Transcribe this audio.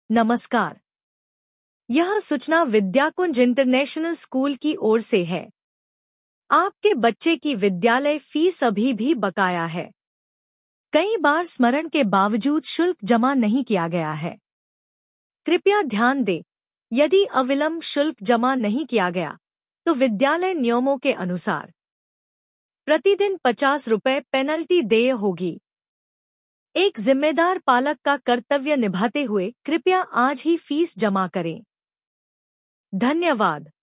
नमस्कार। यह सूचना विद्याकुंज इंटरनेशनल स्कूल की ओर से है। आपके बच्चे की विद्यालय फीस अभी भी बकाया है। कई बार स्मरण के बावजूद शुल्क जमा नहीं किया गया है। कृपया ध्यान दें, यदि अविलंब शुल्क जमा नहीं किया गया, तो विद्यालय नियमों के अनुसार प्रतिदिन 50 रुपये पेनल्टी देय होगी। एक जिम्मेदार पालक का कर्तव्य निभाते हुए कृपया आज ही फीस जमा करें। धन्यवाद।